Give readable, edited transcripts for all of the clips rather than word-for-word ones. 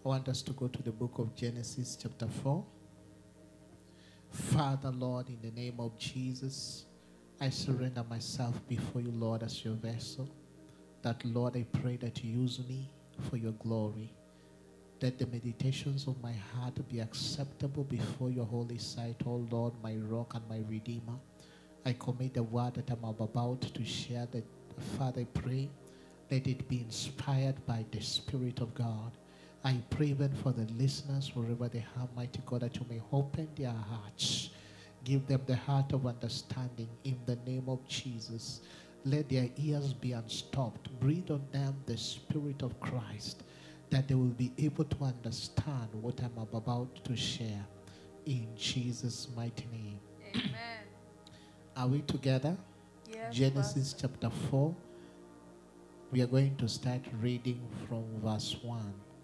I want us to go to the book of Genesis chapter 4. Father, Lord, in the name of Jesus, I surrender myself before you, Lord, as your vessel. That, Lord, I pray that you use me for your glory. That the meditations of my heart be acceptable before your holy sight, O Lord, my rock and my redeemer. I commit the word that I'm about to share, that, Father, I pray, let it be inspired by the Spirit of God. I pray even for the listeners, wherever they have, mighty God, that you may open their hearts. Give them the heart of understanding in the name of Jesus. Let their ears be unstopped. Breathe on them the Spirit of Christ, that they will be able to understand what I'm about to share. In Jesus' mighty name. Amen. Are we together? Yes, Genesis chapter 4. We are going to start reading from verse 1.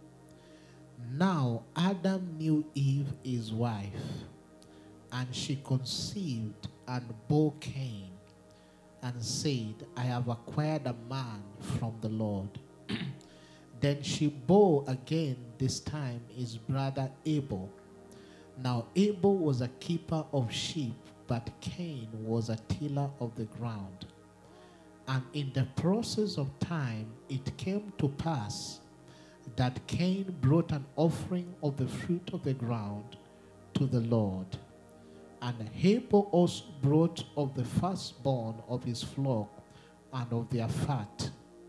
Now Adam knew Eve, his wife, and she conceived and bore Cain, and said, I have acquired a man from the Lord. Then she bore again, this time his brother Abel. Now Abel was a keeper of sheep, but Cain was a tiller of the ground. And in the process of time, it came to pass that Cain brought an offering of the fruit of the ground to the Lord. And Abel also brought of the firstborn of his flock and of their fat.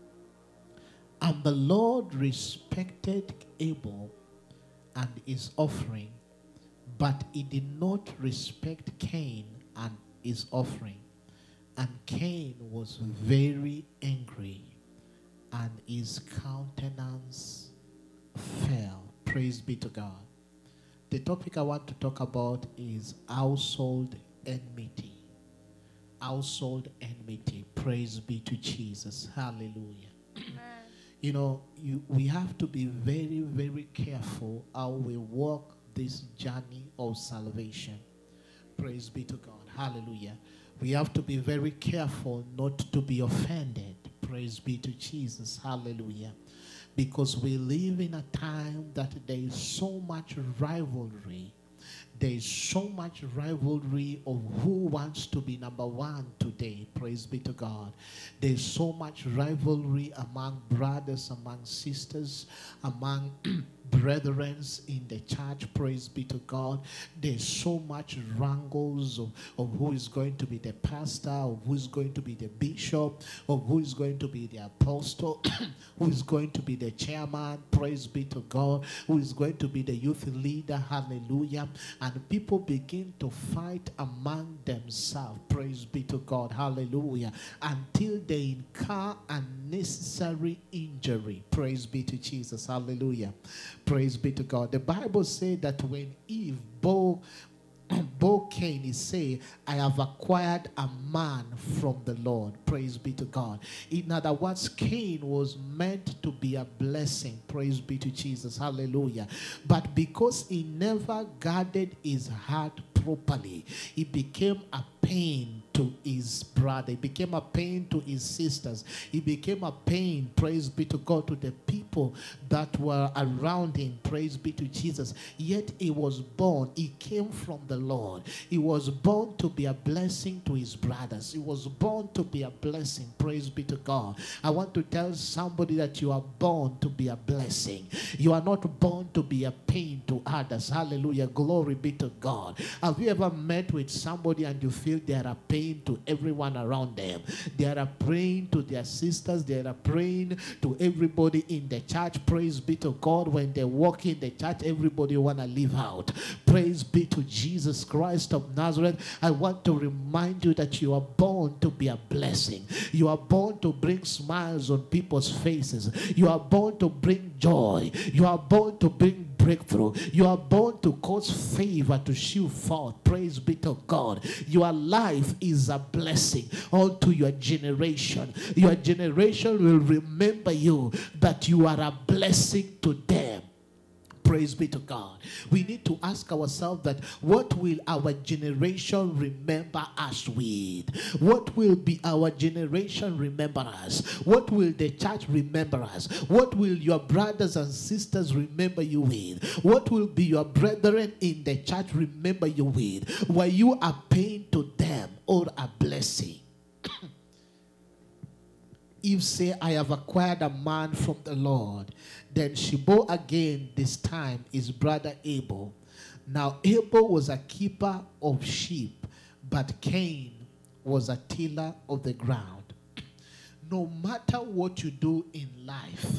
And the Lord respected Abel and his offering, but he did not respect Cain and his offering. And Cain was very angry, and his countenance fell. Praise be to God. The topic I want to talk about is household enmity. Household enmity. Praise be to Jesus. Hallelujah. Amen. You know, we have to be very, very careful how we walk this journey of salvation. Praise be to God. Hallelujah. We have to be very careful not to be offended. Praise be to Jesus. Hallelujah. Because we live in a time that there is so much rivalry. There is so much rivalry of who wants to be number one today. Praise be to God. There is so much rivalry among brothers, among sisters, among brethren in the church. Praise be to God. There's so much wrangles of who is going to be the pastor, of who is going to be the bishop, of who is going to be the apostle, who is going to be the chairman. Praise be to God. Who is going to be the youth leader. Hallelujah. And people begin to fight among themselves. Praise be to God. Hallelujah. Until they incur unnecessary injury. Praise be to Jesus. Hallelujah. Praise be to God. The Bible says that when Eve bore Cain, he said, I have acquired a man from the Lord. Praise be to God. In other words, Cain was meant to be a blessing. Praise be to Jesus. Hallelujah. But because he never guarded his heart properly, he became a pain to his brother. He became a pain to his sisters. He became a pain, praise be to God, to the people that were around him. Praise be to Jesus. Yet he was born. He came from the Lord. He was born to be a blessing to his brothers. He was born to be a blessing. Praise be to God. I want to tell somebody that you are born to be a blessing. You are not born to be a pain to others. Hallelujah. Glory be to God. Have you ever met with somebody and you feel they are a pain to everyone around them? They are praying to their sisters. They are praying to everybody in the church. Praise be to God. When they walk in the church, everybody want to live out. Praise be to Jesus Christ of Nazareth. I want to remind you that you are born to be a blessing. You are born to bring smiles on people's faces. You are born to bring joy. You are born to bring breakthrough. You are born to cause favor to shoot forth. Praise be to God. Your life is a blessing unto your generation. Your generation will remember you that you are a blessing to them. Praise be to God. We need to ask ourselves that what will our generation remember us with? What will be our generation remember us? What will the church remember us? What will your brothers and sisters remember you with? What will be your brethren in the church remember you with? Were you a pain to them or a blessing? Eve say, I have acquired a man from the Lord. Then she bore again, this time his brother Abel. Now Abel was a keeper of sheep, but Cain was a tiller of the ground. No matter what you do in life,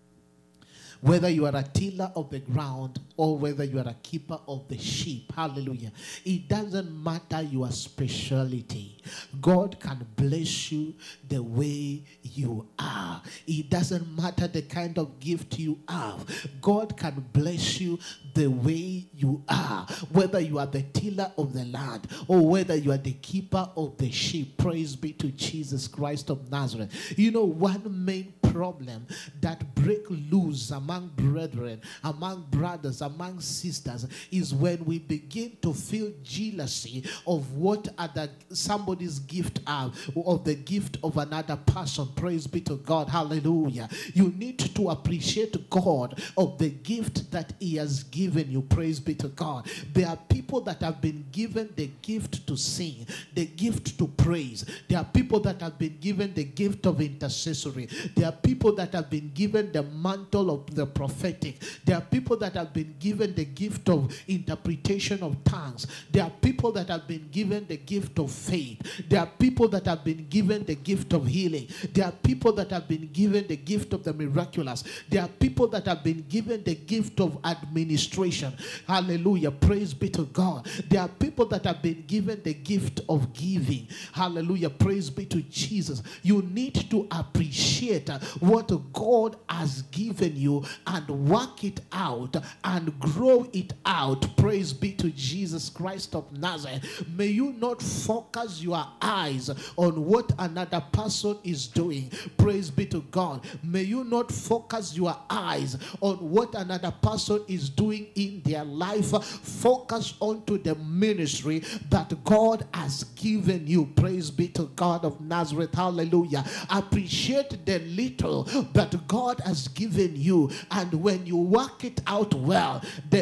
whether you are a tiller of the ground or whether you are a keeper of the sheep, hallelujah, it doesn't matter your specialty. God can bless you the way you are. It doesn't matter the kind of gift you have. God can bless you the way you are, whether you are the tiller of the land or whether you are the keeper of the sheep. Praise be to Jesus Christ of Nazareth. You know, one main problem that break loose among brethren, among brothers, among sisters is when we begin to feel jealousy of what other somebody's gift are, of the gift of another person. Praise be to God. Hallelujah. You need to appreciate God of the gift that he has given you. Praise be to God. There are people that have been given the gift to sing, the gift to praise. There are people that have been given the gift of intercessory. There are people that have been given the mantle of the prophetic. There are people that have been given the gift of interpretation of tongues. There are people that have been given the gift of faith. There are people that have been given the gift of healing. There are people that have been given the gift of the miraculous. There are people that have been given the gift of administration. Hallelujah. Praise be to God. There are people that have been given the gift of giving. Hallelujah. Praise be to Jesus. You need to appreciate what God has given you and work it out and grow it out. Praise be to Jesus Christ of Nazareth. May you not focus your eyes on what another person is doing. Praise be to God. May you not focus your eyes on what another person is doing in their life. Focus onto the ministry that God has given you. Praise be to God of Nazareth. Hallelujah. Appreciate the little that God has given you, and when you work it out well,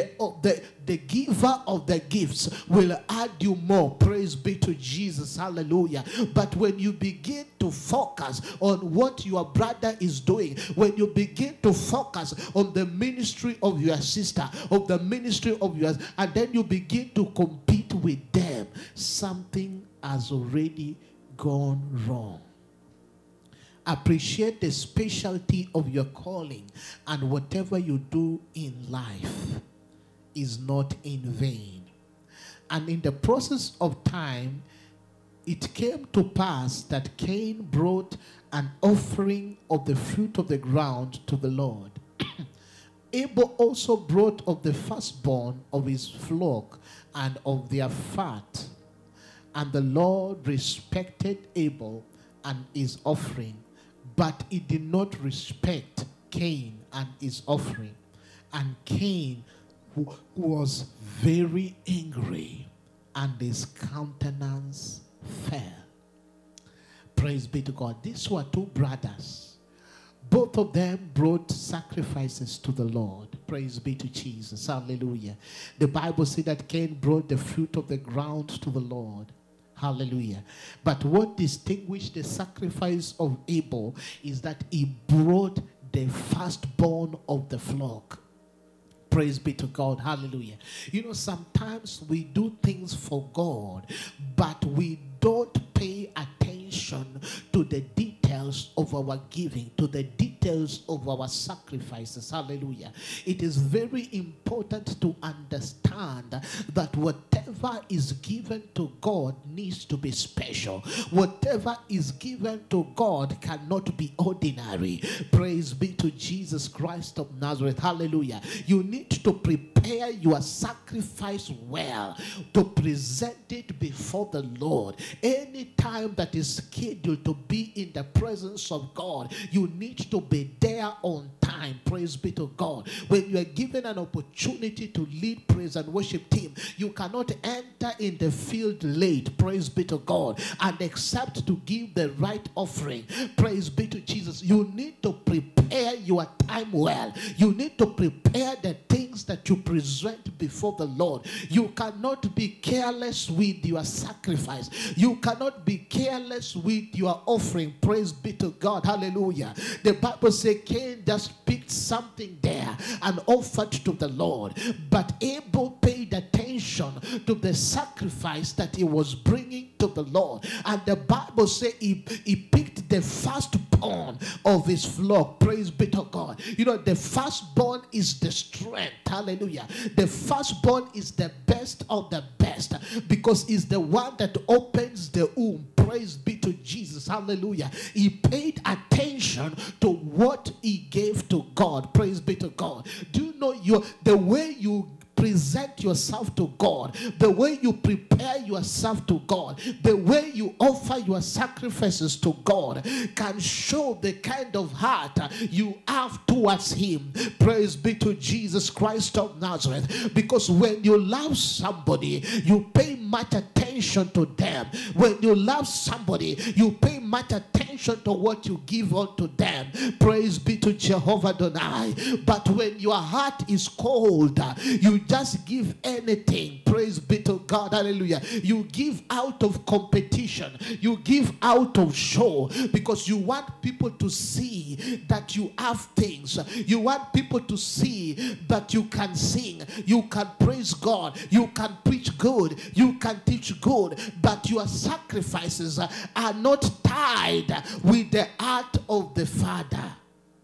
the giver of the gifts will add you more. Praise be to Jesus. Hallelujah. But when you begin to focus on what your brother is doing, when you begin to focus on the ministry of your sister, of the ministry of yours, and then you begin to compete with them, something has already gone wrong. Appreciate the specialty of your calling, and whatever you do in life is not in vain. And in the process of time, it came to pass that Cain brought an offering of the fruit of the ground to the Lord. Abel also brought of the firstborn of his flock and of their fat. And the Lord respected Abel and his offering, but he did not respect Cain and his offering. And Cain was very angry, and his countenance fell. Praise be to God. These were two brothers. Both of them brought sacrifices to the Lord. Praise be to Jesus. Hallelujah. The Bible said that Cain brought the fruit of the ground to the Lord. Hallelujah. But what distinguished the sacrifice of Abel is that he brought the firstborn of the flock. Praise be to God. Hallelujah. You know, sometimes we do things for God, but we don't pay attention to the details of our giving, to the details of our sacrifices. Hallelujah. It is very important to understand understand that whatever is given to God needs to be special. Whatever is given to God cannot be ordinary. Praise be to Jesus Christ of Nazareth. Hallelujah. You need to prepare your sacrifice well to present it before the Lord. Any time that is scheduled to be in the presence of God, you need to be there on time. Praise be to God. When you are given an opportunity to lead praise and worship team, you cannot enter in the field late. Praise be to God. And accept to give the right offering. Praise be to Jesus. You need to prepare your time well. You need to prepare the things that you present before the Lord. You cannot be careless with your sacrifice. You cannot be careless with your offering. Praise be to God. Hallelujah. The Bible says Cain just picked something there and offered to the Lord. But Abel paid attention to the sacrifice that he was bringing to the Lord. And the Bible says he picked the firstborn of his flock. Praise be to God. You know, the firstborn is the strength. Hallelujah. The firstborn is the best of the best because it's the one that opens the womb. Praise be to Jesus. Hallelujah. He paid attention to what he gave to God. Praise be to God. Do you know the way you present yourself to God, the way you prepare yourself to God, the way you offer your sacrifices to God can show the kind of heart you have towards him. Praise be to Jesus Christ of Nazareth. Because when you love somebody, you pay much attention to them. When you love somebody, you pay much attention to what you give unto them. Praise be to Jehovah Adonai. But when your heart is cold, you just give anything. Praise be to God. Hallelujah. You give out of competition. You give out of show because you want people to see that you have things. You want people to see that you can sing, you can praise God, you can preach good, you can teach good, but your sacrifices are not tied with the heart of the Father.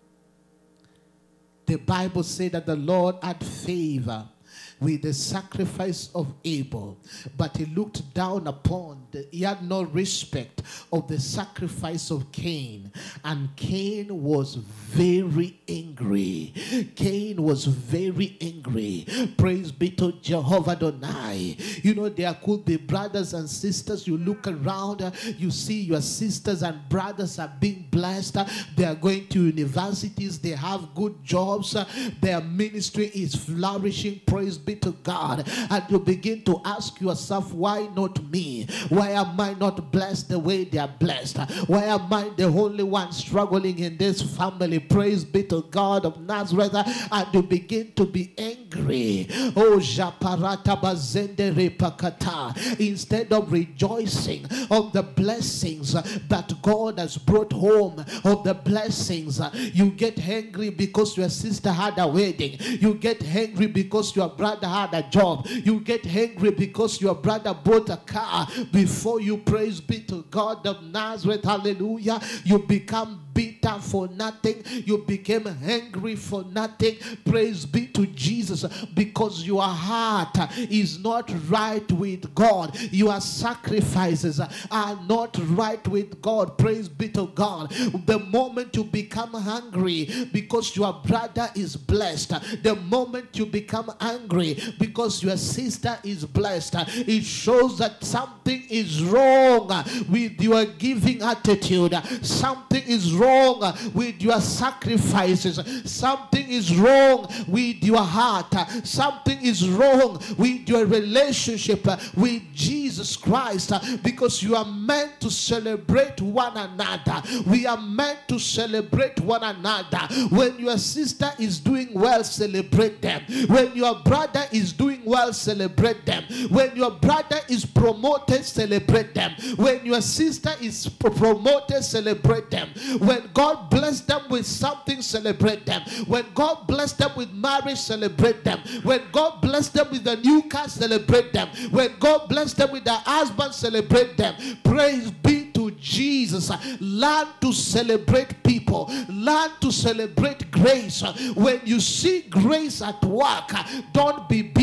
The Bible said that the Lord had favor with the sacrifice of Abel, but he looked down upon he had no respect of the sacrifice of Cain, and Cain was very angry. Cain was very angry. Praise be to Jehovah Adonai. You know, there could be brothers and sisters. You look around, you see your sisters and brothers are being blessed. They are going to universities. They have good jobs. Their ministry is flourishing. Praise be to God. And you begin to ask yourself, why not me? Why am I not blessed the way they are blessed? Why am I the only one struggling in this family? Praise be to God of Nazareth. And you begin to be angry. Oh, Japarata Bazende Repakata. Instead of rejoicing of the blessings that God has brought home, of the blessings, you get angry because your sister had a wedding. You get angry because your brother had a job. You get angry because your brother bought a car before you. Praise be to God of Nazareth. Hallelujah. You become bitter for nothing. You became angry for nothing. Praise be to Jesus, because your heart is not right with God. Your sacrifices are not right with God. Praise be to God. The moment you become hungry because your brother is blessed, the moment you become angry because your sister is blessed, it shows that something is wrong with your giving attitude. Something is wrong with your sacrifices. Something is wrong with your heart. Something is wrong with your relationship with Jesus Christ, because you are meant to celebrate one another. We are meant to celebrate one another. When your sister is doing well, celebrate them. When your brother is doing well, celebrate them. When your brother is promoted, celebrate them. When your sister is promoted, celebrate them. When God bless them with something, celebrate them. When God bless them with marriage, celebrate them. When God bless them with a new car, celebrate them. When God bless them with a husband, celebrate them. Praise be to Jesus. Learn to celebrate people. Learn to celebrate grace. When you see grace at work, don't be bitter.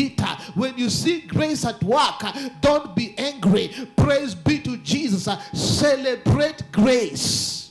When you see grace at work, don't be angry. Praise be to Jesus. Celebrate grace.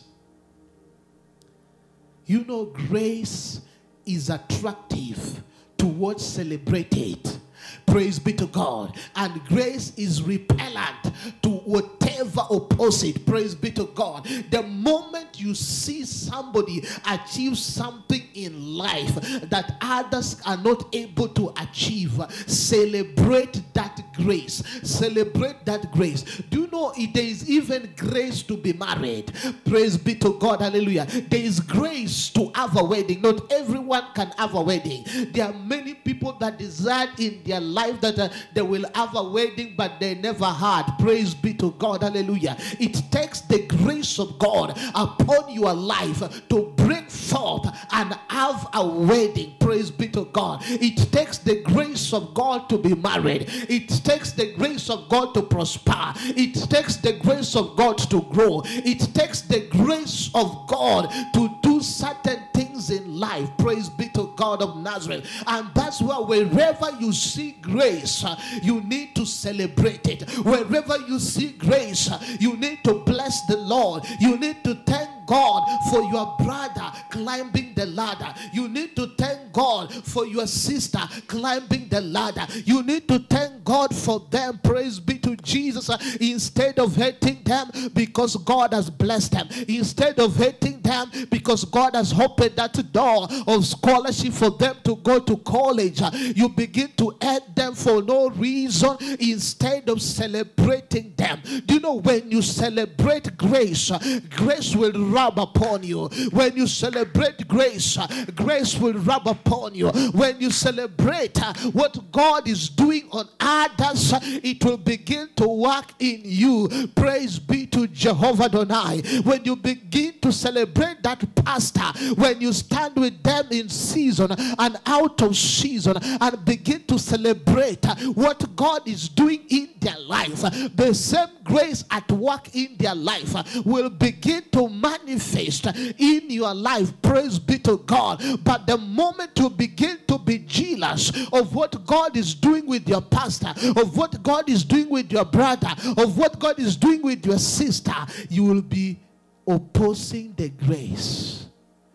You know, grace is attractive to what celebrate it. Praise be to God. And grace is repellent to whatever opposite. Praise be to God. The moment you see somebody achieve something in life that others are not able to achieve, celebrate that grace. Celebrate that grace. Do you know there is even grace to be married? Praise be to God. Hallelujah. There is grace to have a wedding. Not everyone can have a wedding. There are many people that desire in their life that they will have a wedding, but they never had. Praise be to God. Hallelujah. It takes the grace of God upon your life to break forth and have a wedding. Praise be to God. It takes the grace of God to be married. It takes the grace of God to prosper. It takes the grace of God to grow. It takes the grace of God to do certain things in life. Praise be to God of Nazareth. And that's why wherever you see grace, you need to celebrate it. Wherever you see grace, you need to bless the Lord. You need to thank God for your brother climbing the ladder. You need to thank God for your sister climbing the ladder. You need to thank God for them. Praise be to Jesus. Instead of hating them because God has blessed them. Instead of hating them because God has opened that door of scholarship for them to go to college, you begin to hate them for no reason instead of celebrating them. Do you know, when you celebrate grace, grace will rub upon you. When you celebrate grace, grace will rub upon you. When you celebrate what God is doing on others, it will begin to work in you. Praise be to Jehovah Adonai. When you begin to celebrate that pastor, when you stand with them in season and out of season and begin to celebrate what God is doing in their life, the same grace at work in their life will begin to manifest in your life. Praise be to God. But the moment you begin to be jealous of what God is doing with your pastor, of what God is doing with your brother, of what God is doing with your sister, you will be opposing the grace,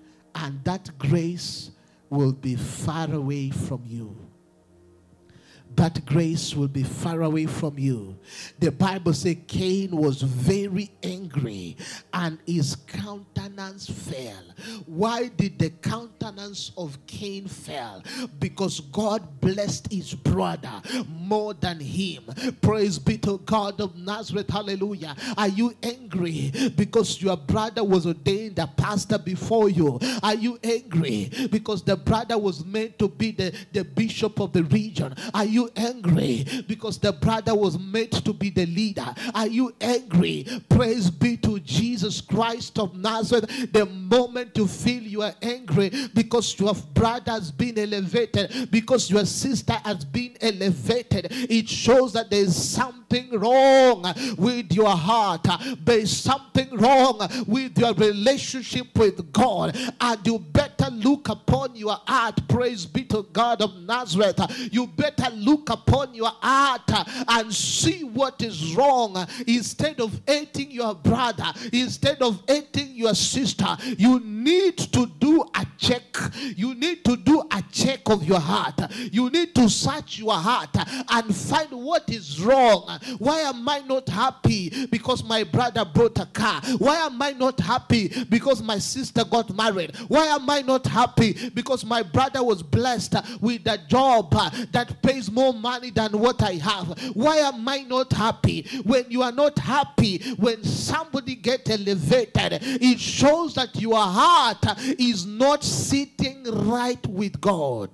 and that grace will be far away from you. That grace will be far away from you. The Bible says Cain was very angry and his countenance fell. Why did the countenance of Cain fall? Because God blessed his brother more than him. Praise be to God of Nazareth. Hallelujah. Are you angry because your brother was ordained a pastor before you? Are you angry because the brother was meant to be the bishop of the region? Are you angry because the brother was meant to be the leader? Are you angry? Praise be to Jesus Christ of Nazareth. The moment you feel you are angry because your brother has been elevated, because your sister has been elevated, it shows that there is something wrong with your heart. There is something wrong with your relationship with God, and you better look upon your heart. Praise be to God of Nazareth. You better look upon your heart and see what is wrong. Instead of hating your brother, instead of hating your sister, you need to do a check. You need to do a check of your heart. You need to search your heart and find what is wrong. Why am I not happy because my brother bought a car? Why am I not happy because my sister got married? Why am I not happy because my brother was blessed with a job that pays more money than what I have? Why am I not happy? When you are not happy when somebody gets elevated, it shows that your heart is not sitting right with God.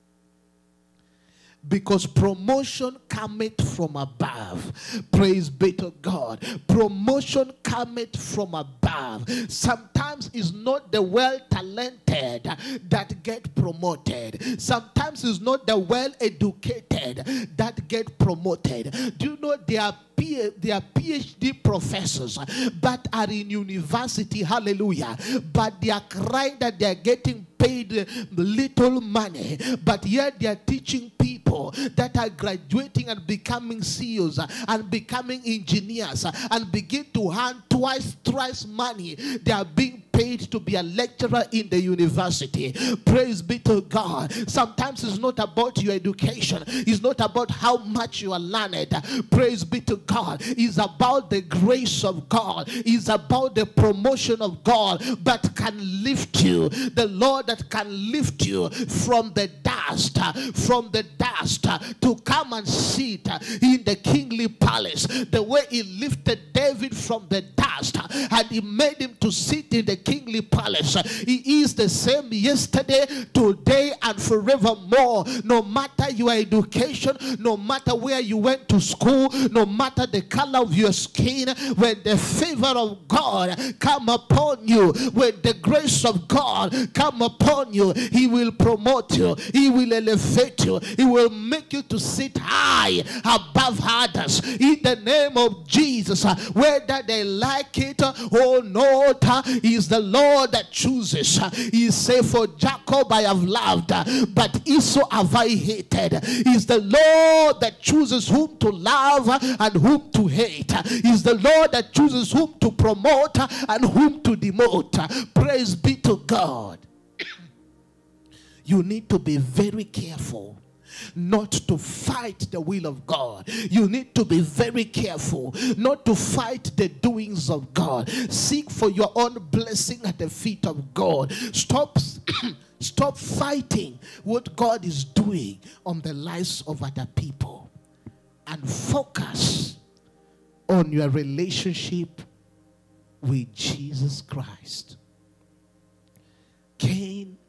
Because promotion cometh from above. Praise be to God. Promotion cometh from above. Sometimes it's not the well-talented that get promoted. Sometimes it's not the well-educated that get promoted. Do you know there are PhD professors but are in university, hallelujah, but they are crying that they are getting paid little money, but yet they are teaching people people that are graduating and becoming CEOs and becoming engineers and begin to earn twice, thrice money they are being paid to be a lecturer in the university. Praise be to God. Sometimes it's not about your education. It's not about how much you are learned. Praise be to God. It's about the grace of God. It's about the promotion of God that can lift you. The Lord that can lift you from the dust, to come and sit in the kingly palace. The way he lifted David from the dust and he made him to sit in the kingly palace. He is the same yesterday, today, and forevermore. No matter your education, no matter where you went to school, no matter the color of your skin, when the favor of God come upon you, when the grace of God come upon you, he will promote you, he will elevate you, he will make you to sit high above others in the name of Jesus. Whether they like it or not, is the Lord that chooses. He said, for Jacob I have loved, but Esau have I hated. Is the Lord that chooses whom to love and whom to hate. Is the Lord that chooses whom to promote and whom to demote. Praise be to God. You need to be very careful not to fight the will of God. You need to be very careful not to fight the doings of God. Seek for your own blessing at the feet of God. Stop fighting what God is doing on the lives of other people, and focus on your relationship with Jesus Christ. Cain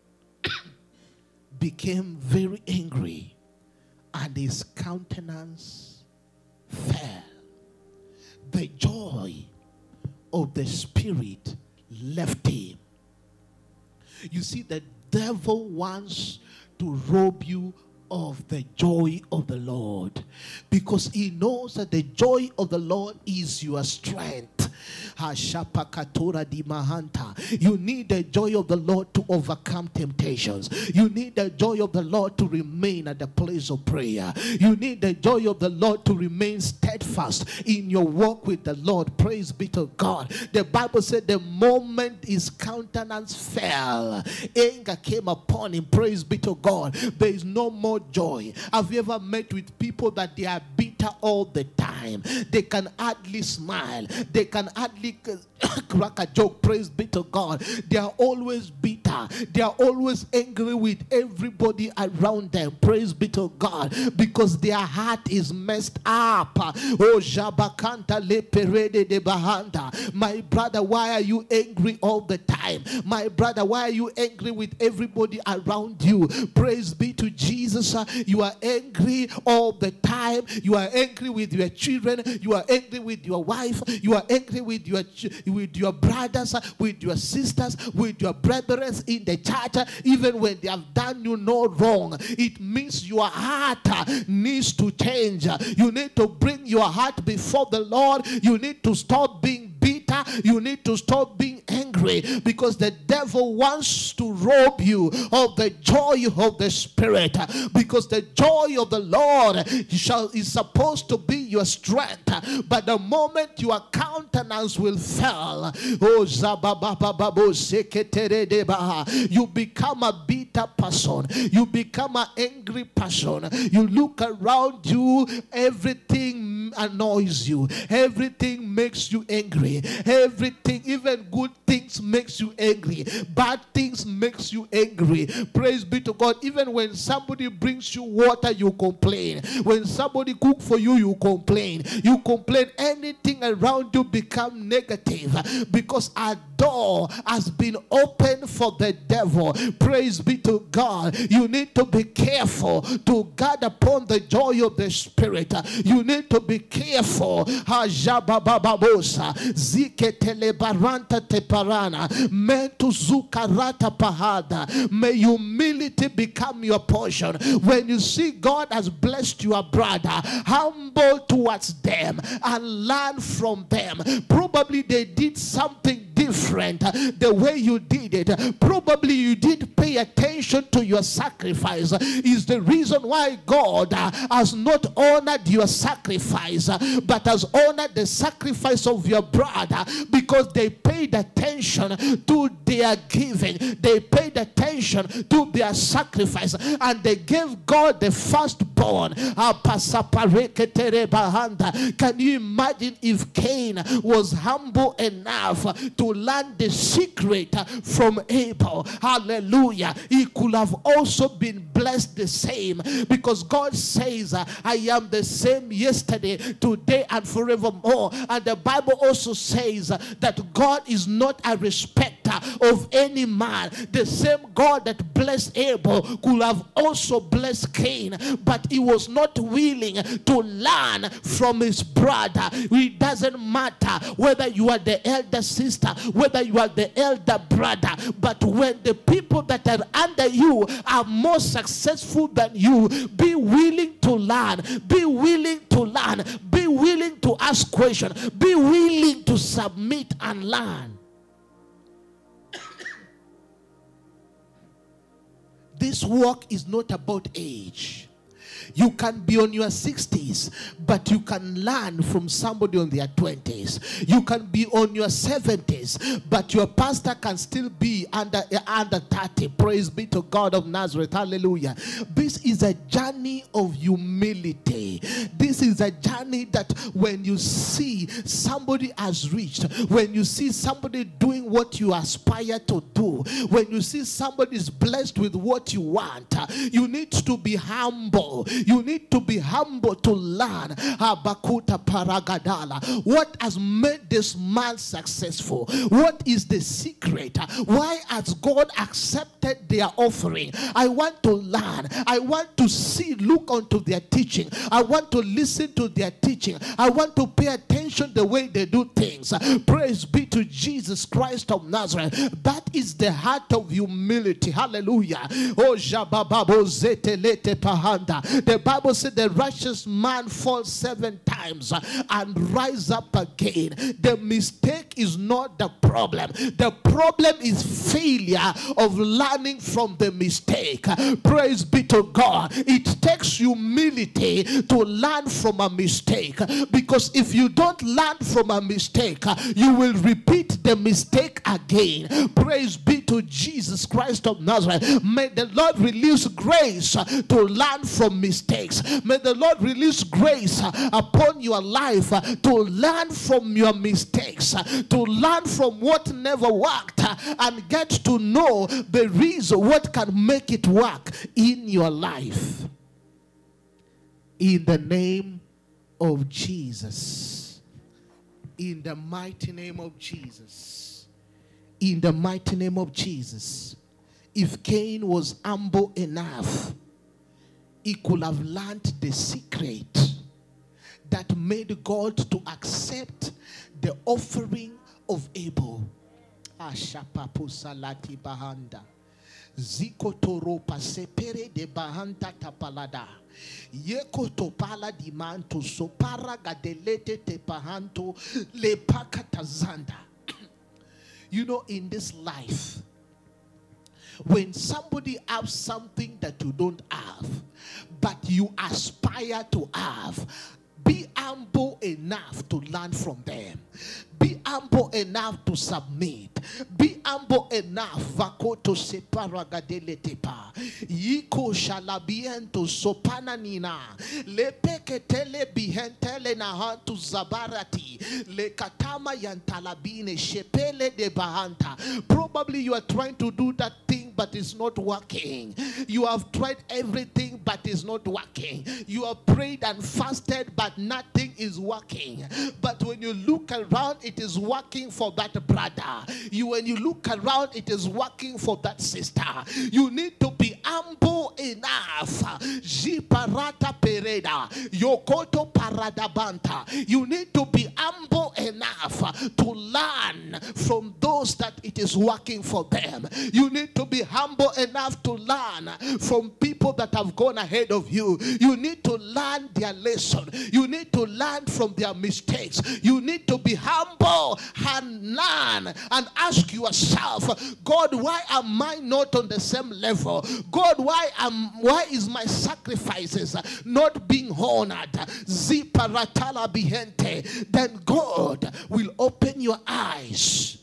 became very angry and his countenance fell. The joy of the Spirit left him. You see, the devil wants to rob you of the joy of the Lord, because he knows that the joy of the Lord is your strength. You need the joy of the Lord to overcome temptations. You need the joy of the Lord to remain at the place of prayer. You need the joy of the Lord to remain steadfast in your walk with the Lord. Praise be to God. The Bible said the moment his countenance fell, anger came upon him. Praise be to God. There is no more joy. Have you ever met with people that they are bitter all the time? They can hardly smile. They can hardly crack a joke. Praise be to God. They are always bitter. They are always angry with everybody around them. Praise be to God, because their heart is messed up. Oh, Jabakanta leperede de bahanda. My brother, why are you angry all the time? My brother, why are you angry with everybody around you? Praise be to Jesus. You are angry all the time. You are angry with your children. You are angry with your wife. You are angry with your brothers, with your sisters, with your brethren in the church, even when they have done you no wrong. It means your heart needs to change. You need to bring your heart before the Lord. You need to stop being bitter. You need to stop being angry, because the devil wants to rob you of the joy of the Spirit, because the joy of the Lord is supposed to be your strength. But the moment your countenance will fail, you become a bitter person. You become an angry person. You look around you, everything annoys you. Everything makes you angry. Everything, even good things makes you angry. Bad things makes you angry. Praise be to God. Even when somebody brings you water, you complain. When somebody cooks for you, you complain. You complain. Anything around you become negative, because a door has been opened for the devil. Praise be to God. You need to be careful to guard upon the joy of the Spirit. You need to be careful. May humility become your portion. When you see God has blessed your brother, humble towards them and learn from them. Probably they did something different different the way you did it. Probably you didn't pay attention to your sacrifice. Is the reason why God has not honored your sacrifice, but has honored the sacrifice of your brother, because they paid attention to their giving. They paid attention to their sacrifice, and they gave God the firstborn. Can you imagine if Cain was humble enough to learn the secret from Abel? Hallelujah. He could have also been blessed the same, because God says, I am the same yesterday, today, and forevermore. And the Bible also says that God is not a respecter of any man. The same God that blessed Abel could have also blessed Cain, but he was not willing to learn from his brother. It doesn't matter whether you are the elder sister, whether you are the elder brother, but when the people that are under you are more successful than you, be willing to learn, be willing to learn, be willing to ask questions, be willing to submit and learn. This work is not about age. You can be on your 60s, but you can learn from somebody on their 20s. You can be on your 70s, but your pastor can still be under 30. Praise be to God of Nazareth. Hallelujah. This is a journey of humility. This is a journey that when you see somebody has reached, when you see somebody doing what you aspire to do, when you see somebody is blessed with what you want, you need to be humble. You need to be humble to learn. Habakuta Paragadala. What has made this man successful? What is the secret? Why has God accepted their offering? I want to learn. I want to see, look onto their teaching. I want to listen to their teaching. I want to pay attention the way they do things. Praise be to Jesus Christ of Nazareth. That is the heart of humility. Hallelujah. Oh, Jabababo Zetelete Pahanda. The Bible said the righteous man falls 7 times and rise up again. The mistake is not the problem. The problem is failure of learning from the mistake. Praise be to God. It takes humility to learn from a mistake, because if you don't learn from a mistake, you will repeat the mistake again. Praise be to Jesus Christ of Nazareth. May the Lord release grace to learn from mistakes. May the Lord release grace upon your life to learn from your mistakes, to learn from what never worked, and get to know the reason what can make it work in your life. In the name of Jesus. In the mighty name of Jesus. In the mighty name of Jesus. If Cain was humble enough, he could have learned the secret that made God to accept the offering of Abel. Ashapapu salati bahanda. Ziko toropa sepere de bahanta tapalada. Yeko topala di manto sopara gadelete te pahanto le pakatazanda. You know, in this life, when somebody has something that you don't have, but you aspire to have, be humble enough to learn from them. Be humble enough to submit. Be humble enough. Vakoto separagadelete tepa. Yiko shalabiento sopana nina. Lepeketele bihentele nahantu zabarati. Le katama yantalabine shepele de bahanta. Probably you are trying to do that thing, but it's not working. You have tried everything, but it's not working. You have prayed and fasted, but nothing is working. But when you look around, it is working for that brother. When you look around, it is working for that sister. You need to be humble enough. Jiparata pereda, yokoto paradabanta. You need to be humble enough to learn from those those that it is working for them. You need to be humble enough to learn from people that have gone ahead of you. You need to learn their lesson. You need to learn from their mistakes. You need to be humble and learn and ask yourself, God, why am I not on the same level? God, why is my sacrifices not being honored? Ziparatala bihente. Then God will open your eyes.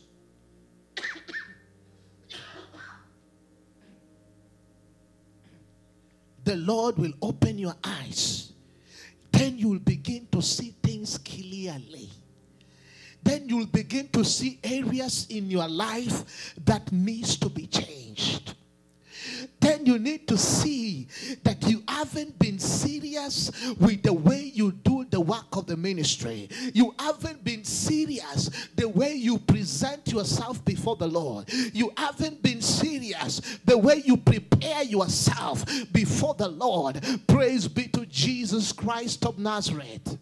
The Lord will open your eyes. Then you will begin to see things clearly. Then you will begin to see areas in your life that needs to be changed. Then you need to see that you haven't been serious with the way you do the work of the ministry. You haven't been serious the way you present yourself before the Lord. You haven't been serious the way you prepare yourself before the Lord. Praise be to Jesus Christ of Nazareth.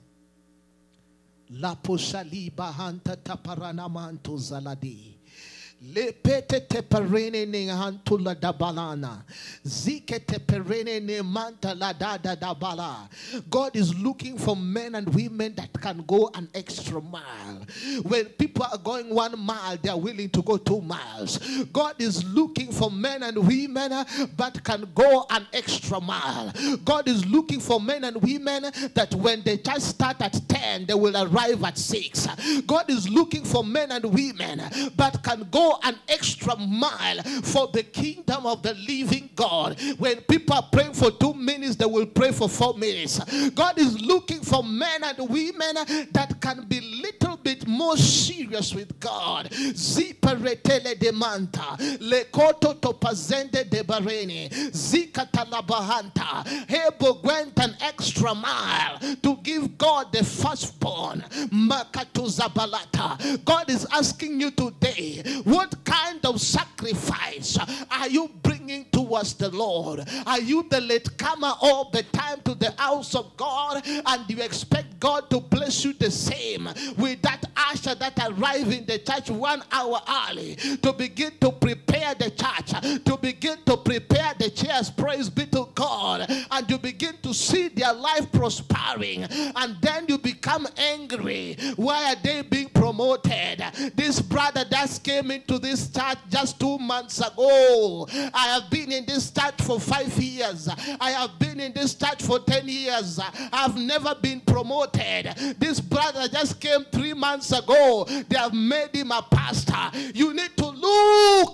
La posali bahanta taparana manto zaladi. Lepete teperene ne hantula da balana. Zike teperene ne manta la da da bala. God is looking for men and women that can go an extra mile. When people are going 1 mile, they are willing to go 2 miles. God is looking for men and women that can go an extra mile. God is looking for men and women that when they just start at 10, they will arrive at 6. God is looking for men and women that can go an extra mile for the kingdom of the living God. When people are praying for 2 minutes, they will pray for 4 minutes. God is looking for men and women that can be little bit more serious with God. Ziparetele de manta, lekoto topazende de barene, zikatalabahanta. Hebo went an extra mile to give God the firstborn. Makatuzabalata. God is asking you today, what kind of sacrifice are you bringing towards the Lord? Are you the latecomer all the time to the house of God, and you expect God to bless you the same with that usher that arrived in the church 1 hour early to begin to prepare the church, to begin to prepare the chairs? Praise be to God. And you begin to see their life prospering, and then you become angry. Why are they being promoted? This brother that came into this church just 2 months ago. I have been in this church for 5 years. I have been in this church for 10 years. I've never been promoted. This brother just came 3 months ago. They have made him a pastor. You need to look.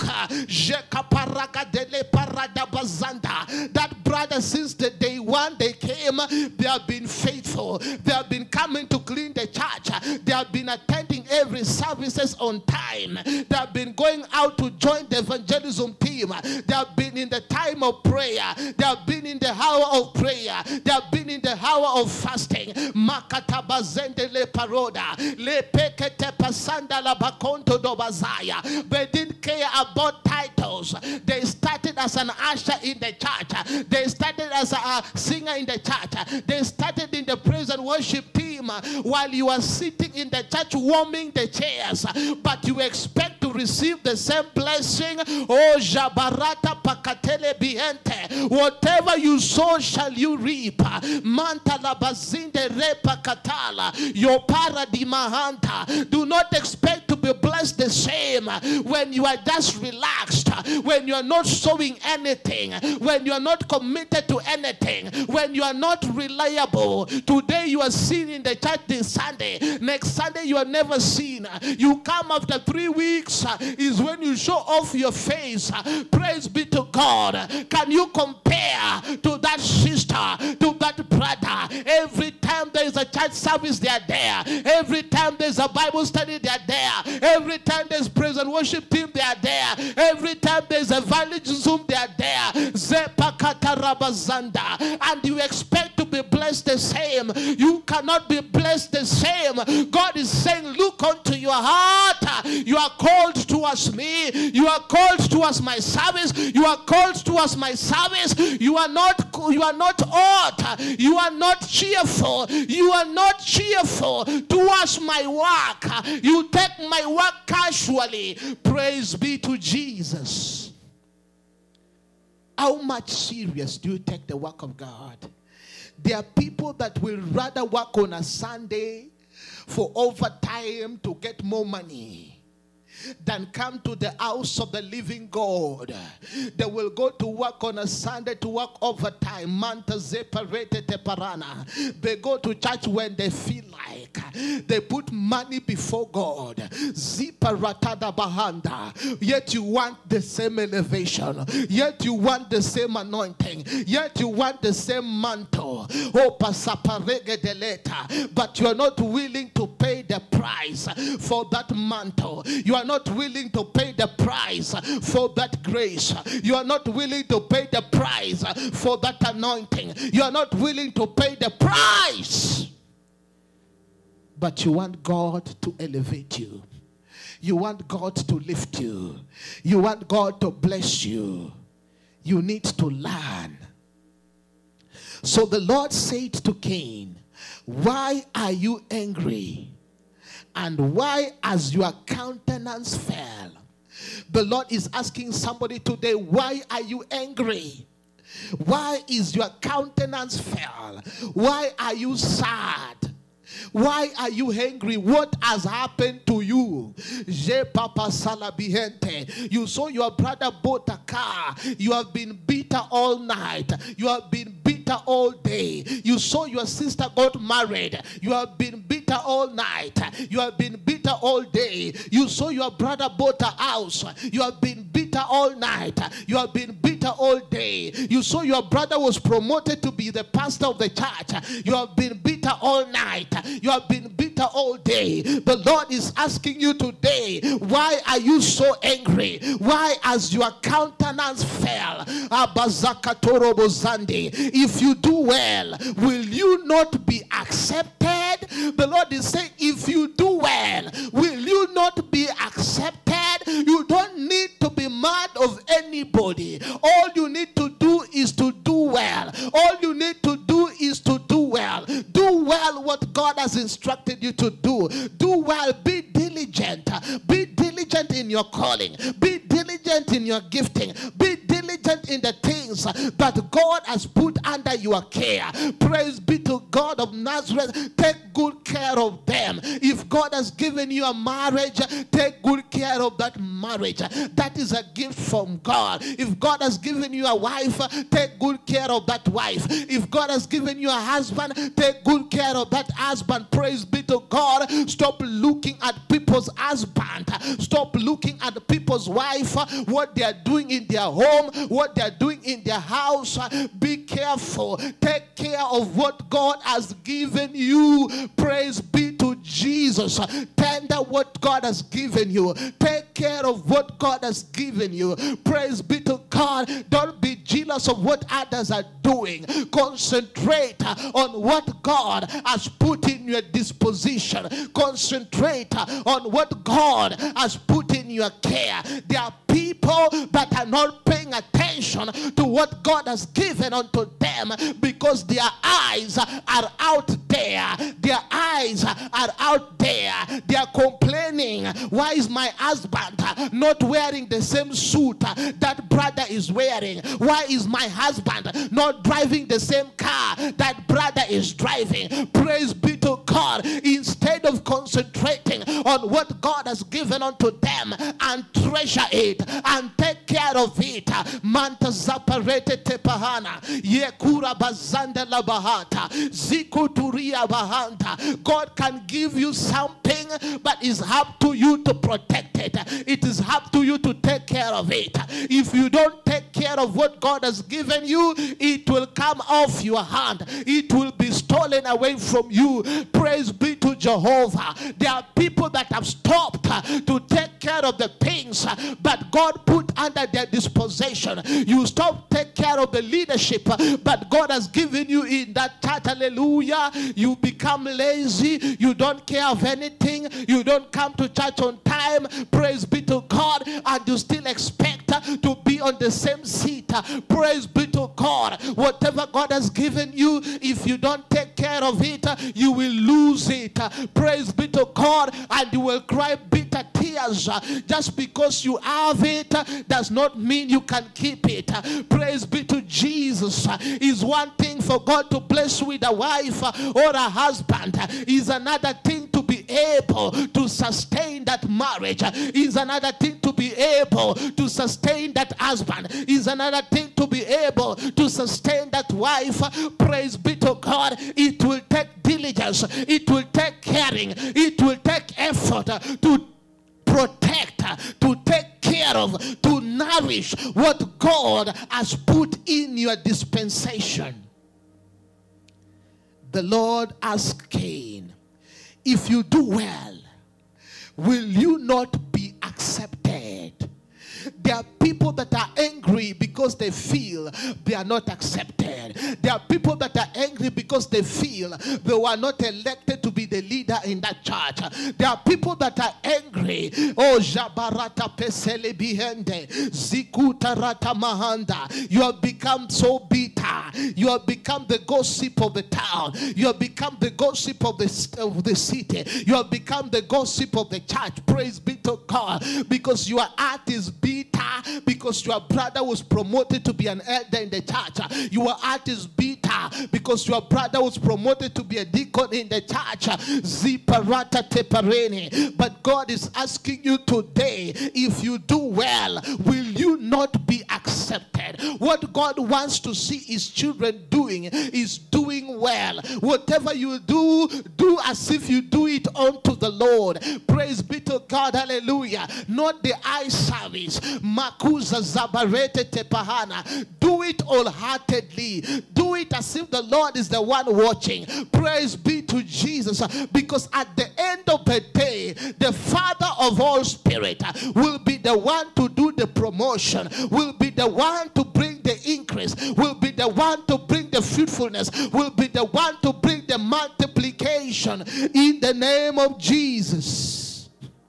That brother, since the day one they came, they have been faithful. They have been coming to clean the church. They have been attending every services on time. They have been going out to join the evangelism team. They have been in the time of prayer. They have been in the hour of prayer. They have been in the hour of fasting. Makatabazende le paroda. Le pekete pasanda la bakonto do bazaya. They didn't care about titles. They started as an usher in the church. They started as a singer in the church. They started in the praise and worship team while you are sitting in the church warming the chairs. But you expect to receive the same blessing. Oh, Jabarata pakatele bihente. Whatever you sow shall you reap. Mantala bazinde repa katala. Your paradimahanta. Do not expect to be blessed the same when you are just relaxed, when you are not sowing anything, when you are not committed to anything, when you are not reliable. Today you are seen in the church this Sunday. Next Sunday you are never seen. You come after 3 weeks is when you show off your face. Praise be to God. Can you compare to that sister, to that brother? Every time there is a church service, they are there. Every time there is a Bible study, they are there. Every time there is praise and worship team, they are there. Every time there is evangelism, they are there. And you expect to be blessed the same. You cannot be blessed the same. God is saying, look unto your heart. You are called to towards me. You are called towards my service. You are called towards my service. You are not odd. You are not cheerful. You are not cheerful towards my work. You take my work casually. Praise be to Jesus. How much serious do you take the work of God? There are people that will rather work on a Sunday for overtime to get more money than come to the house of the living God. They will go to work on a Sunday to work overtime. Manta zeparete teparana. They go to church when they feel like. They put money before God. Ziparatada bahanda. Yet you want the same elevation. Yet you want the same anointing. Yet you want the same mantle. Oh, pasaparege deleta. But you are not willing to pay the price for that mantle. You are not willing to pay the price for that grace. You are not willing to pay the price for that anointing. You are not willing to pay the price. But you want God to elevate you. You want God to lift you. You want God to bless you. You need to learn. So the Lord said to Cain, why are you angry? And why has your countenance fell? The Lord is asking somebody today, why are you angry? Why is your countenance fell? Why are you sad? Why are you angry? What has happened to you? You saw your brother bought a car. You have been bitter all night. You have been bitter all day. You saw your sister got married. You have been bitter all night. You have been bitter all day. You saw your brother bought a house. You have been bitter all night. You have been bitter all day. You saw your brother was promoted to be the pastor of the church. You have been bitter all night. You have been bitter all day. The Lord is asking you today, why are you so angry? Why has your countenance fell? If you do well, will you not be accepted? The Lord is saying, if you do well, will you not be accepted? You don't need to be mad of anybody. All you need to do is to do well. All you need to do is to do well. Do well what God has instructed you to do. Do well. Be diligent. Be diligent in your calling. Be diligent in your gifting. Be diligent in the things that God has put under your care. Praise be to God of Nazareth. Take good care of them. If God has given you a marriage, take good care of that marriage. That is a gift from God. If God has given you a wife, take good care of that wife. If God has given you a husband, take good care of that husband. Praise be to God. Stop looking at people's husband. Stop looking at people's wife, what they are doing in their home, what they are doing in their house. Be careful. Take care of what God has given you. Praise be to Jesus. Tender what God has given you. Take care of what God has given you. Praise be to God. Don't be jealous of what others are doing. Concentrate on what God has put in your disposition. Concentrate on what God has put in your care. There are people that are not paying attention to what God has given unto them because their eyes are out there. Their eyes are out there. They are complaining, why is my husband not wearing the same suit that brother is wearing? Why is my husband not driving the same car that brother is driving? Praise be to God. Instead of concentrating on what God has given unto them and treasure it and take care of it, manta zaparete tepahana yekura bazanda la bahata zikuturia bahanta. God can give you something, but it's up to you to protect it. It is up to you to take care of it. If you don't take care of what God has given you, it will come off your hand. It will be stolen away from you. Praise be to to Jehovah. There are people that have stopped to take care of the things but God put under their disposition. You stop take care of the leadership but God has given you in that church. Hallelujah. You become lazy. You don't care of anything. You don't come to church on time. Praise be to God. And you still expect to be on the same seat. Praise be to God. Whatever God has given you, if you don't take care of it, you will lose it. Praise be to God. And you will cry bitter tears. Just because you have it does not mean you can keep it. Praise be to Jesus. Is one thing for God to bless you with a wife or a husband. Is another thing to be able to sustain that marriage. Is another thing to be able to sustain that husband. Is another thing to be able to sustain that wife. Praise be to God. It will take diligence. It will take caring. It will take effort to protect, to take care of, to nourish what God has put in your dispensation. The Lord asked Cain, if you do well, will you not be accepted? There are people that are angry because they feel they are not accepted. There are people that are angry because they feel they were not elected to be the leader in that church. There are people that are angry. Oh, Jabarata Pesele Bihende, Zikuta Rata Mahanda. You have become so bitter. You have become the gossip of the town. You have become the gossip of the city. You have become the gossip of the church. Praise be to God. Because your heart is bitter because your brother was promoted to be an elder in the church. Your heart is bitter because your brother was promoted to be a deacon in the church. Ziparata teparene. But God is asking you today, if you do well, will you not be accepted? What God wants to see his children doing is doing well. Whatever you do, do as if you do it unto the Lord. Praise be to God. Hallelujah. Not the eye service. Makuza zabarete tepahana. Do it wholeheartedly. Do it as if the Lord is the one watching. Praise be to Jesus. Because at the end of the day, the Father of all spirit will be the one to do the promotion, will be the one to bring the increase, will be the one to bring the fruitfulness, will be the one to bring the multiplication in the name of Jesus.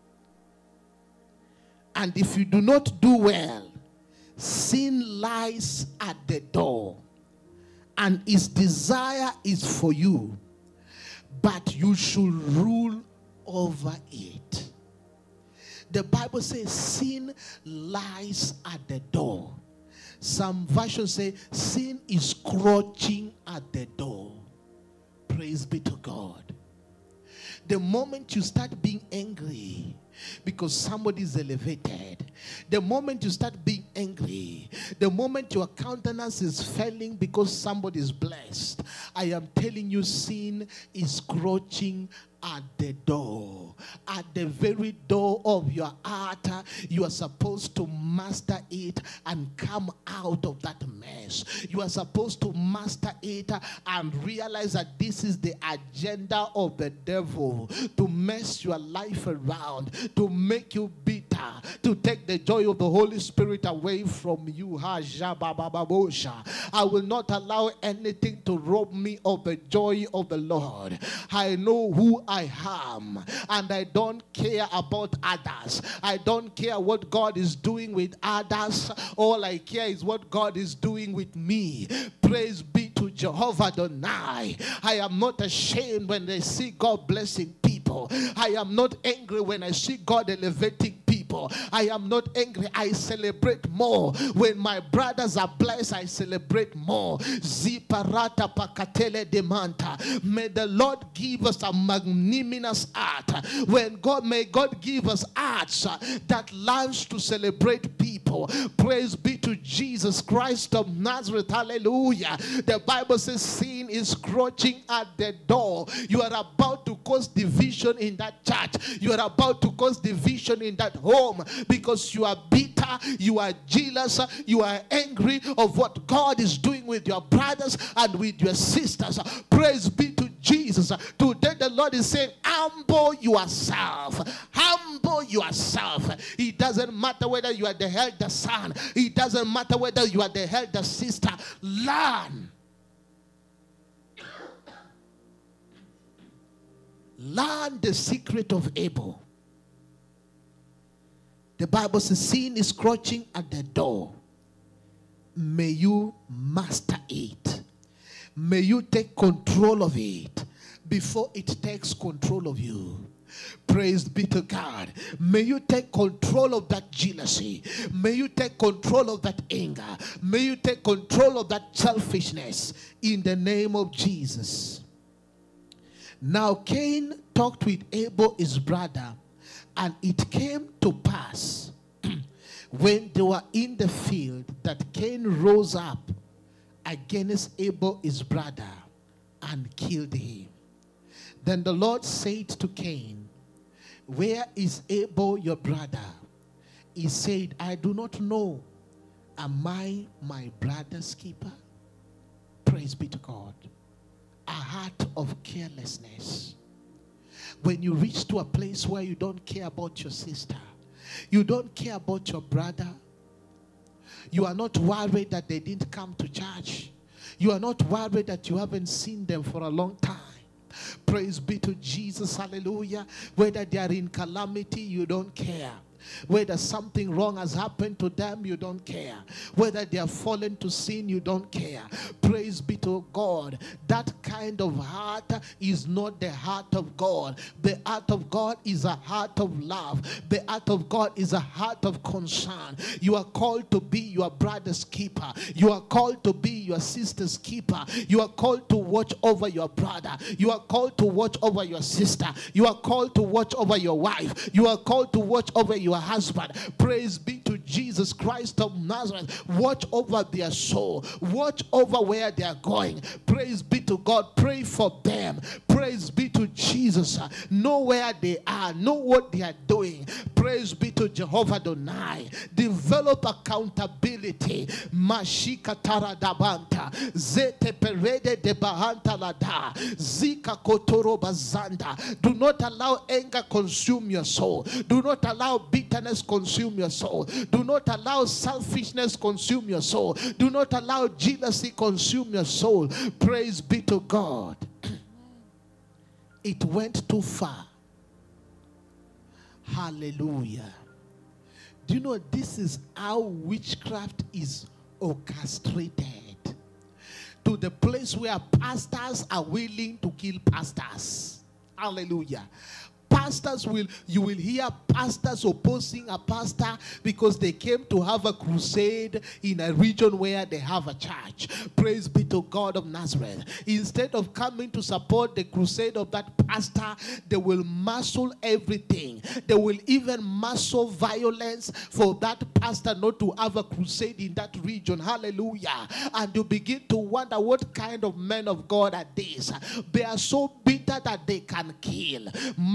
And if you do not do well, sin lies at the door, and its desire is for you, but you should rule over it. The Bible says sin lies at the door. Some versions say sin is crouching at the door. Praise be to God. The moment you start being angry because somebody is elevated, the moment you start being angry, the moment your countenance is failing because somebody is blessed, I am telling you, sin is crouching at the door. At the very door of your heart, you are supposed to master it and come out of that mess. You are supposed to master it and realize that this is the agenda of the devil, to mess your life around, to make you bitter, to take the joy of the Holy Spirit away from you. I will not allow anything to rob me of the joy of the Lord. I know who I am, and I don't care about others. I don't care what God is doing with others. All I care is what God is doing with me. Praise be to Jehovah Adonai. I am not ashamed when I see God blessing people. I am not angry when I see God elevating people. I am not angry. I celebrate more. When my brothers are blessed, I celebrate more. Ziparata pakatele demanta. May the Lord give us a magnanimous heart. May God give us hearts that learns to celebrate people. Praise be to Jesus Christ of Nazareth. Hallelujah. The Bible says sin is crouching at the door. You are about to cause division in that church. You are about to cause division in that home because you are bitter, you are jealous, you are angry of what God is doing with your brothers and with your sisters. Praise be to Jesus. Today the Lord is saying, humble yourself. Humble yourself. It doesn't matter whether you are the elder son. It doesn't matter whether you are the elder sister. Learn. Learn the secret of Abel. The Bible says sin is crouching at the door. May you master it. May you take control of it before it takes control of you. Praise be to God. May you take control of that jealousy. May you take control of that anger. May you take control of that selfishness in the name of Jesus. Now Cain talked with Abel his brother, and it came to pass when they were in the field that Cain rose up against Abel his brother and killed him. Then the Lord said to Cain, where is Abel your brother? He said, I do not know. Am I my brother's keeper? Praise be to God. A heart of carelessness. When you reach to a place where you don't care about your sister, you don't care about your brother, you are not worried that they didn't come to church, you are not worried that you haven't seen them for a long time. Praise be to Jesus, hallelujah. Whether they are in calamity, you don't care. Whether something wrong has happened to them, you don't care. Whether they have fallen to sin, you don't care. Praise be to God. That kind of heart is not the heart of God. The heart of God is a heart of love. The heart of God is a heart of concern. You are called to be your brother's keeper. You are called to be your sister's keeper. You are called to watch over your brother. You are called to watch over your sister. You are called to watch over your wife. You are called to watch over your husband. Praise be to Jesus Christ of Nazareth. Watch over their soul. Watch over where they are going. Praise be to God. Pray for them. Praise be to Jesus. Know where they are. Know what they are doing. Praise be to Jehovah Adonai. Develop accountability. Mashika taradabanta. Zete perede de bahanta lada. Zika kotoro bazanda. Do not allow anger consume your soul. Do not allow bitterness consume your soul. Do not allow selfishness consume your soul. Do not allow jealousy consume your soul. Praise be to God. It went too far. Hallelujah. Do you know this is how witchcraft is orchestrated? To the place where pastors are willing to kill pastors. Hallelujah. Pastors you will hear pastors opposing a pastor because they came to have a crusade in a region where they have a church. Praise be to God of Nazareth. Instead of coming to support the crusade of that pastor, they will muscle everything. They will even muscle violence for that pastor not to have a crusade in that region. Hallelujah. And you begin to wonder, what kind of men of God are these? They are so bitter that they can kill.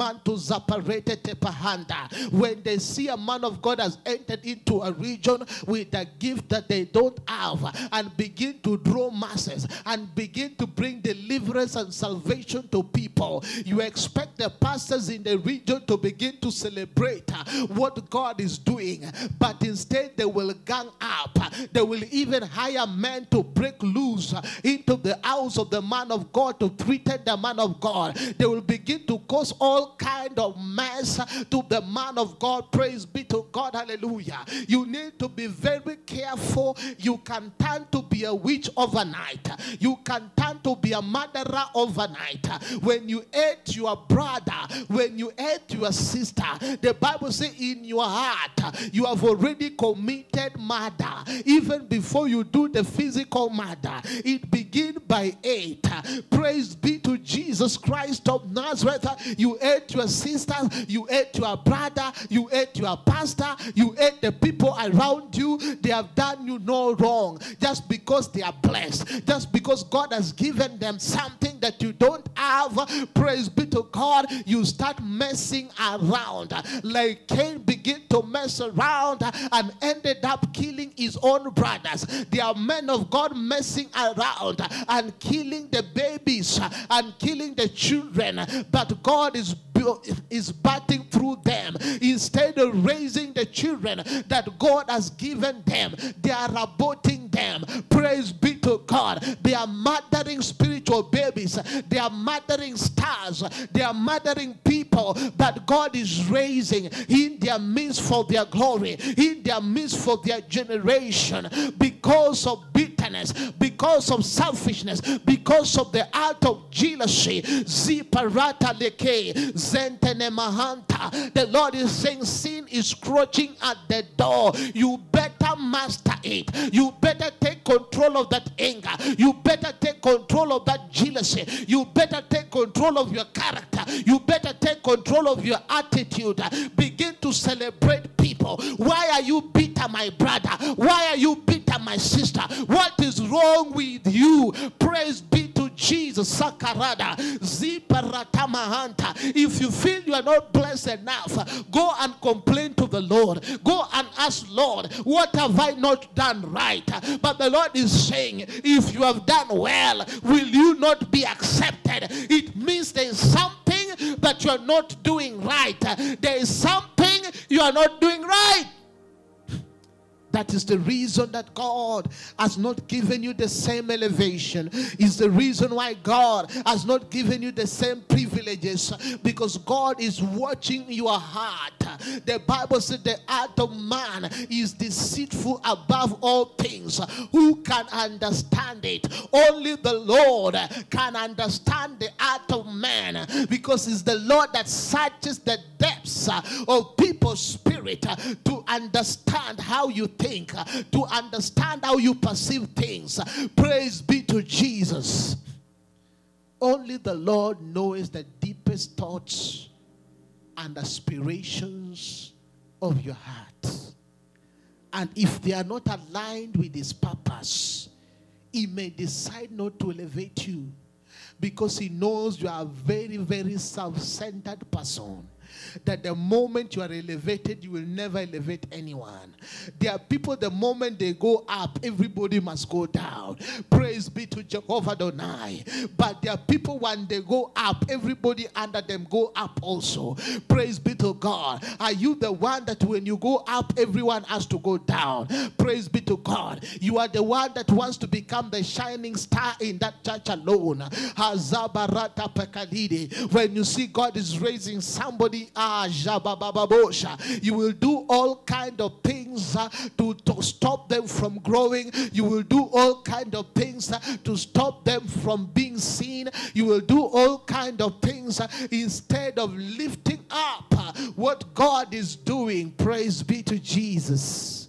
When they see a man of God has entered into a region with a gift that they don't have, and begin to draw masses and begin to bring deliverance and salvation to people, you expect the pastors in the region to begin to celebrate what God is doing, but instead they will gang up. They will even hire men to break loose into the house of the man of God to threaten the man of God. They will begin to cause all kind of mess to the man of God. Praise be to God. Hallelujah. You need to be very careful. You can turn to be a witch overnight. You can turn to be a murderer overnight. When you hate your brother, when you hate your sister, the Bible says in your heart you have already committed murder. Even before you do the physical murder, it begins by hate. Praise be to Jesus Christ of Nazareth. You hate your sister, you hate your brother, you hate your pastor, you hate the people around you. They have done you no wrong. Just because they are blessed, just because God has given them something that you don't have, praise be to God, you start messing around. Like Cain began to mess around and ended up killing his own brothers. There are men of God messing around and killing the babies and and killing the children, but God is batting through them. Instead of raising the children that God has given them, they are aborting them. Praise be to God. They are murdering spiritual babies. They are murdering stars. They are murdering people that God is raising in their midst for their glory, in their midst for their generation, because of bitterness, because of selfishness, because of the art of jealousy. Ziparata leke zentene mahanta. The Lord is saying sin is crouching at the door. You better master it. You better take control of that anger. You better take control of that jealousy. You better take control of your character. You better take control of your attitude. Begin to celebrate people. Why are you bitter, my brother? Why are you bitter, my sister? What is wrong with you? Praise be to Jesus. Sakarada Ziparatamahanta. If you feel you are not blessed enough, go and complain to the Lord. Go and ask, Lord, what have I not done right? But the Lord is saying, if you have done well, will you not be accepted? It means there is something that you are not doing right. There is something you are not doing right. That is the reason that God has not given you the same elevation. Is the reason why God has not given you the same privileges. Because God is watching your heart. The Bible said the heart of man is deceitful above all things. Who can understand it? Only the Lord can understand the heart of man. Because it's the Lord that searches the depths of people's spirit to understand how you think, to understand how you perceive things. Praise be to Jesus. Only the Lord knows the deepest thoughts and aspirations of your heart. And if they are not aligned with his purpose, he may decide not to elevate you, because he knows you are a very, very self-centered person. That the moment you are elevated, you will never elevate anyone. There are people, the moment they go up, everybody must go down. Praise be to Jehovah Adonai. But there are people, when they go up, everybody under them go up also. Praise be to God. Are you the one that when you go up, everyone has to go down? Praise be to God. You are the one that wants to become the shining star in that church alone. When you see God is raising somebody, you will do all kind of things to stop them from growing. You will do all kind of things to stop them from being seen. You will do all kind of things instead of lifting up what God is doing. Praise be to Jesus.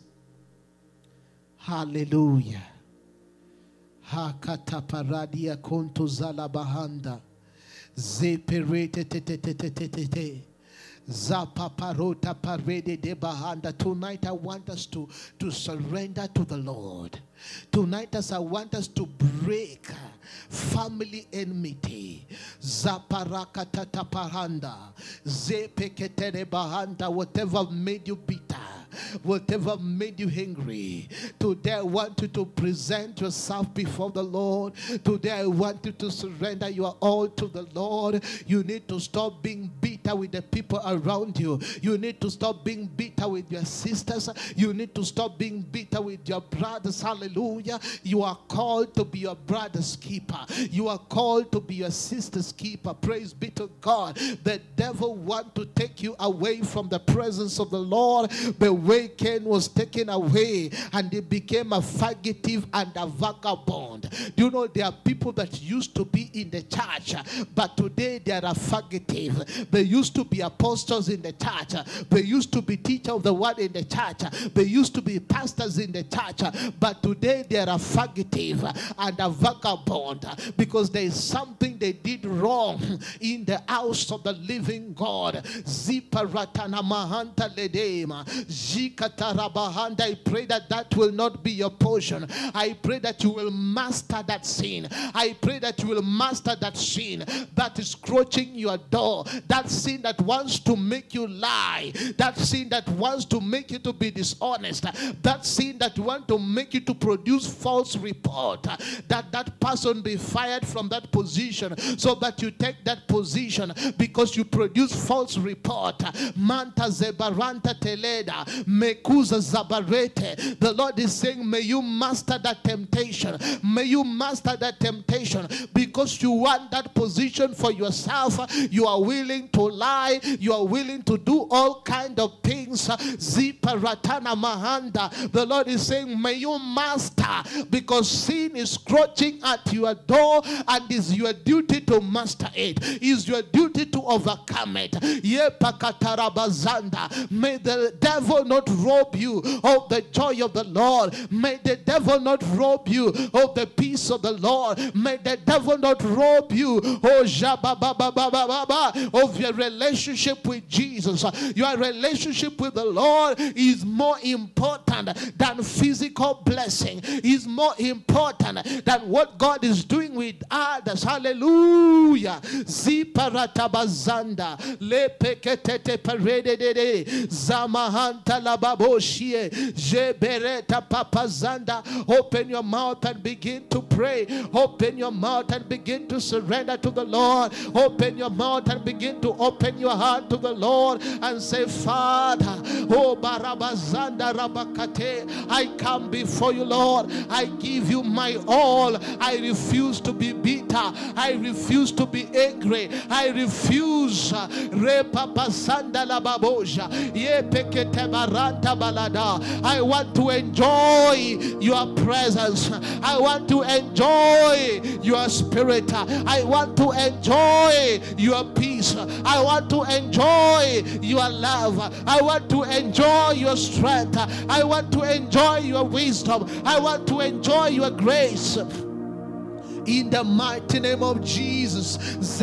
Hallelujah. Hakata paradia konto zala bahanda. Zeperete te te te te te te te. Zapaparota parede de bahanda. Tonight I want us to surrender to the Lord. Tonight I want us to break family enmity. Zaparakata taparanda. Zepeketere bahanda. Whatever made you bitter, whatever made you angry, today I want you to present yourself before the Lord. Today I want you to surrender your all to the Lord. You need to stop being bitter with the people around you. You need to stop being bitter with your sisters. You need to stop being bitter with your brothers. Hallelujah. You are called to be your brother's keeper. You are called to be your sister's keeper. Praise be to God. The devil wants to take you away from the presence of the Lord. The way Cain was taken away and he became a fugitive and a vagabond. Do you know there are people that used to be in the church, but today they are a fugitive. They used to be apostles in the church. They used to be teachers of the word in the church. They used to be pastors in the church, but today they are a fugitive and a vagabond because there is something they did wrong in the house of the living God. Ziparatana mahanta ledema. I pray that that will not be your portion. I pray that you will master that sin. I pray that you will master that sin that is crouching your door. That sin sin that wants to make you lie, that sin that wants to make you to be dishonest, that sin that wants to make you to produce false report, that person be fired from that position, so that you take that position because you produce false report. Manta zebaranta teleda mekuza zabarete. The Lord is saying, may you master that temptation. May you master that temptation, because you want that position for yourself. You are willing to lie. You are willing to do all kind of things. Ziparatana mahanda. The Lord is saying, may you master, because sin is crouching at your door, and it's your duty to master it. It's your duty to overcome it. May the devil not rob you of the joy of the Lord. May the devil not rob you of the peace of the Lord. May the devil not rob you of your relationship with Jesus. Your relationship with the Lord is more important than physical blessing. Is more important than what God is doing with others. Hallelujah. Ziparatabazanda lepeketete paredede zamahanta lababoshie jebereta papazanda. Open your mouth and begin to pray. Open your mouth and begin to surrender to the Lord. Open your mouth and begin to open your heart to the Lord and say, Father, oh barabazanda rabakate, I come before you, Lord. I give you my all. I refuse to be bitter. I refuse to be angry. I refuse. I want to enjoy your presence. I want to enjoy your spirit. I want to enjoy your peace. I want to enjoy your love. I want to enjoy your strength. I want to enjoy your wisdom. I want to enjoy your grace. In the mighty name of Jesus.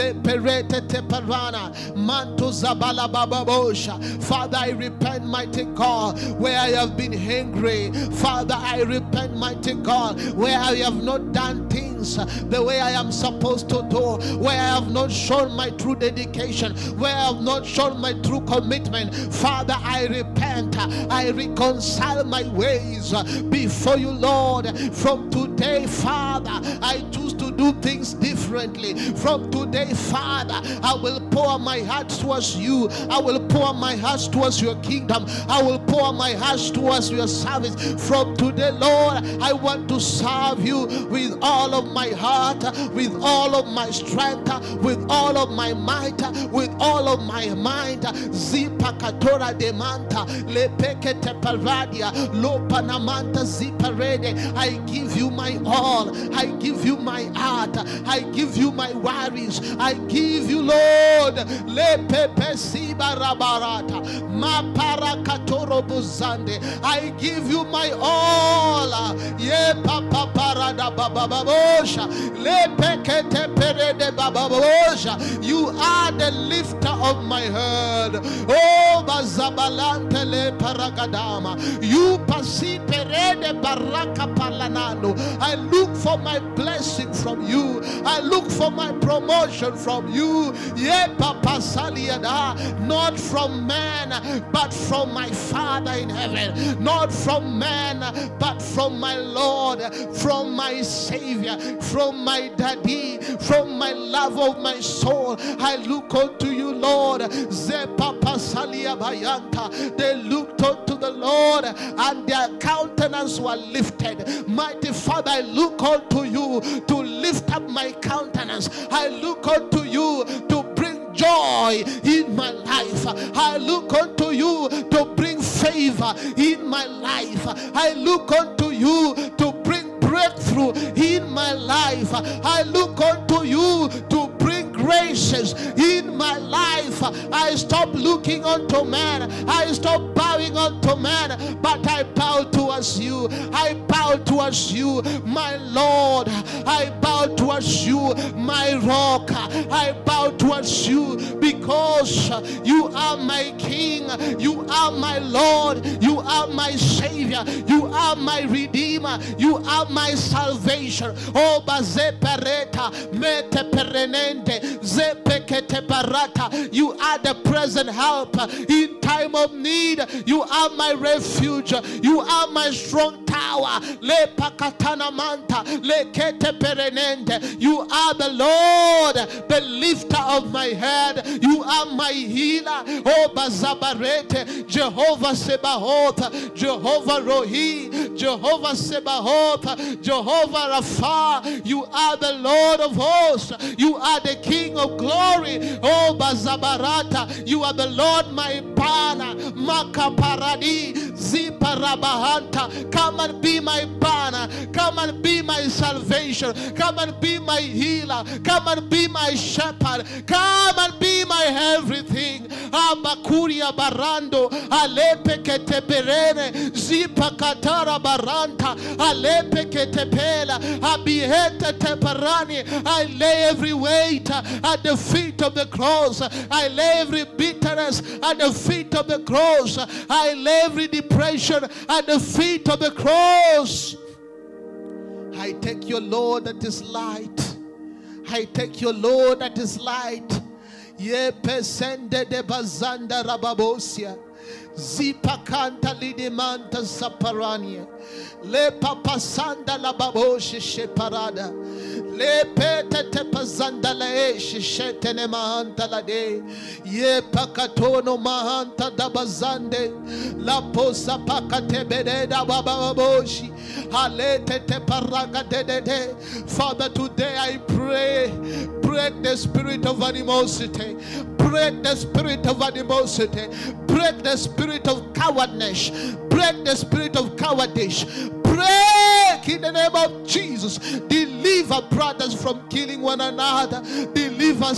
Father, I repent, mighty God, where I have been angry. Father, I repent, mighty God, where I have not done things the way I am supposed to do, where I have not shown my true dedication, where I have not shown my true commitment. Father, I repent. I reconcile my ways before you, Lord. From today, Father, I choose to do things differently. From today, Father, I will pour my heart towards you. I will pour my heart towards your kingdom. I will pour my heart towards your service. From today, Lord, I want to serve you with all of my heart, with all of my strength, with all of my might, with all of my mind. Zipakatora demanta lepekete paradia lopanamanta ziparede. I give you my all. I give you my heart. I give you my worries. I give you, Lord, I give you my all. You are the lifter of my head. Oh, bazabalante le paragadama. You pasiperede baraka palanano. I look for my blessing from you. I look for my promotion from you. Not from man, but from my Father in heaven. Not from man, but from my Lord, from my Savior, from my Daddy, from my love of my soul. I look unto you, Lord. They looked unto the Lord, and their countenance were lifted. Mighty Father, I look unto you to lift up my countenance. I look unto you to bring joy in my life. I look unto you to bring favor in my life. I look unto you to bring breakthrough in my life. I look unto you to bring graces in my life. I stop looking unto man. I stop bowing unto man, but I bow towards you. I bow towards you, my Lord. I bow towards towards you, my rock. I bow towards you because you are my King, you are my Lord, you are my Savior, you are my Redeemer, you are my salvation. Oh, bazepereta mete perenende zepekete barata. You are the present help in time of need. You are my refuge. You are my strong tower. Le pakatana manta le kete perenende. You are the Lord, the lifter of my head. You are my healer. Oh, bazabarete, Jehovah Sebaoth, Jehovah Rohi, Jehovah Sebaoth, Jehovah Rapha. You are the Lord of hosts. You are the King of glory. Oh, bazabarata. You are the Lord my banner. Makaparadi ziparabahanta. Come and be my banner. Come and be my salvation. Come and be my healer. Come and be my shepherd. Come and be my everything. Abakuria barando alepe keteperene zipa katara baranta alepe ketepela abihete teparani. I lay every weight at the feet of the cross. I lay every bitterness at the feet of the cross. I lay every depression at the feet of the cross. I take your Lord that is light. I take your Lord that is light. Ye pesende de bazanda rababosia. Zipa kanta lidimanta saparania. Le papasanda la baboshe sheparada. Le pete te pazanda la eshe shetene mahanta la de. Ye pakatono mahanta da bazande. La posa pakate bededa bababoshi. Halete te paraga de de. Father, today I pray, break the spirit of animosity. Break the spirit of animosity. Break the spirit of cowardness. Break the spirit of cowardice. Break in the name of Jesus. Deliver brothers from killing one another. Deliver